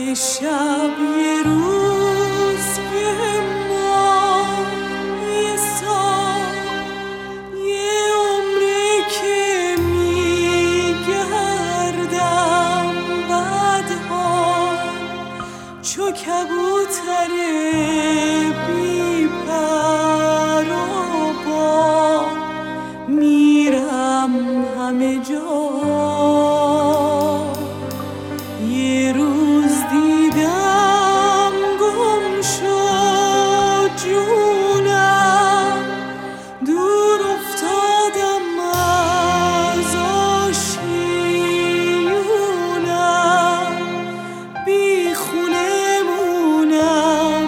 شب یه روز یه ماه یه سال یه عمره که میگردم بدحال چو کبوتر بی پر و بال میرم همه جا. یه روز دیدم گم شد جونم دور افتادم از آشیونم بی خونه مونم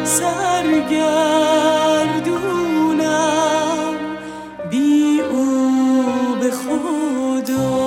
سرگردونم بی او به خدا.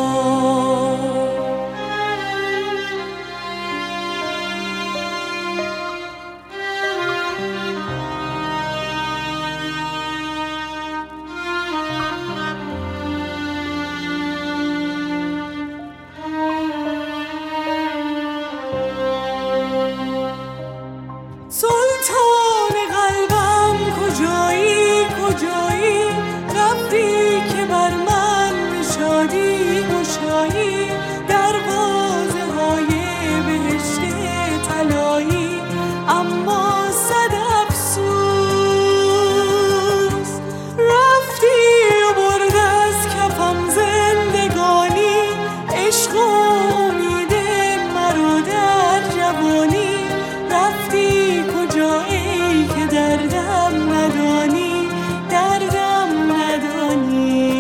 سلطان قلبم کجایی کجایی رفتی که بر من شادی گشایی دروازه های بهشت طلایی اما صد افسوس رفتی و برد از کفم زندگانی عشق و امید مرا در جوانی رفتی کجا ای که دردم ندانی دردم ندانی.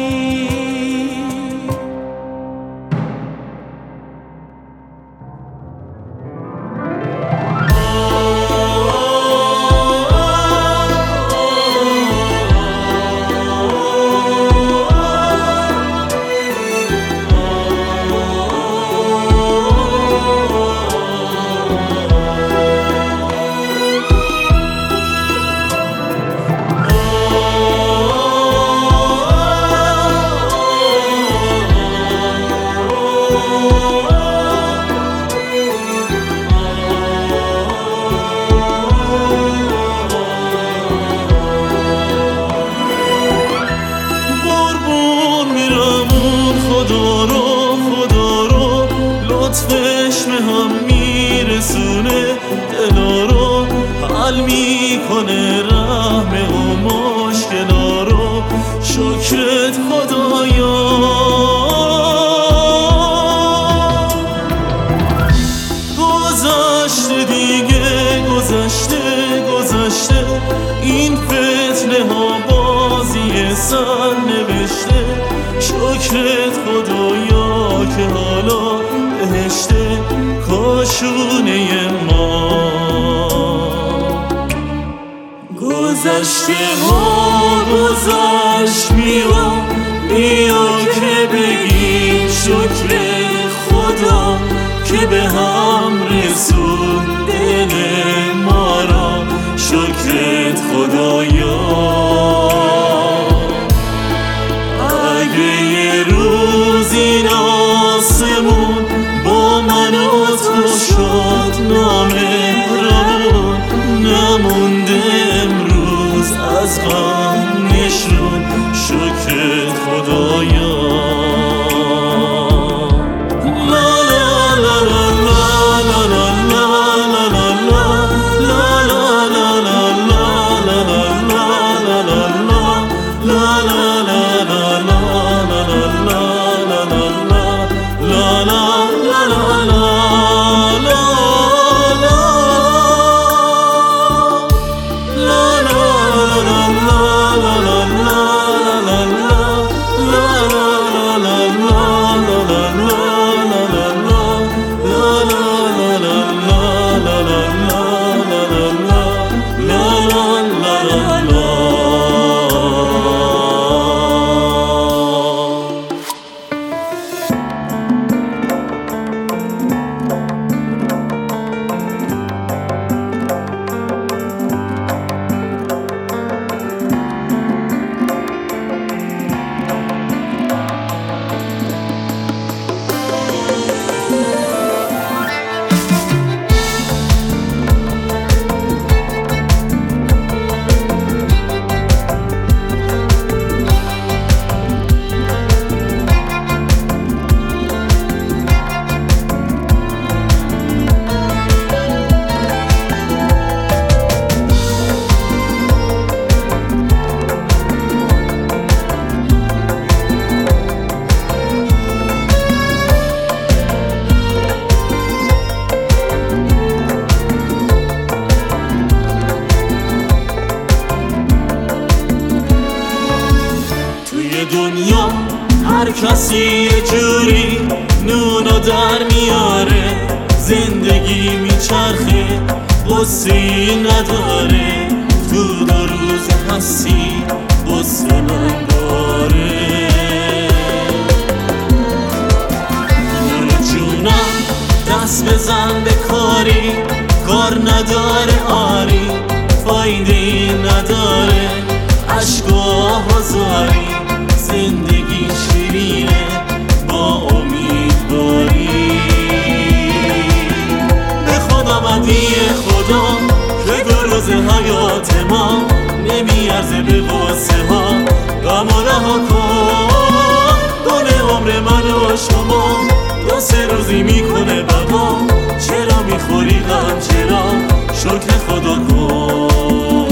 لطفش هم میرسونه دلا رو حل میکنه رحم و مشکلا رو شکرت خدایا. گذشته دیگه گذشته این فتنه ها بازی سر نوشته شکرت خدایا که حالا بهشته کاشونه ما. گذشته ها گذشت بیا که بگیم شکر خدا که به هم رسون دل ما را شکرت خدایا. اگه یه روز این آسمون با من و تو شد نامهربون نمونده امروز از غم نشون شکرت خدایا. لا لا لا لا لا لا لا هر کسی یه جوری نونو در میاره، زندگی میچرخه قصه‌ای نداره، تو 2 روز هستی قصه من داره. برو جونم دست بزن به کاری، کار نداره آری، فایده ای نداره عشق و آهازاری، زندگی شیرینه با امیدواری. به خدا بدی خدا که 2 روز حیات ما نمیارزه به قصه ها، غم و رها کن گل عمر من و شما 2-3 روزی میکنه بقا، چرا میخوری غم چرا شکر خدا کن.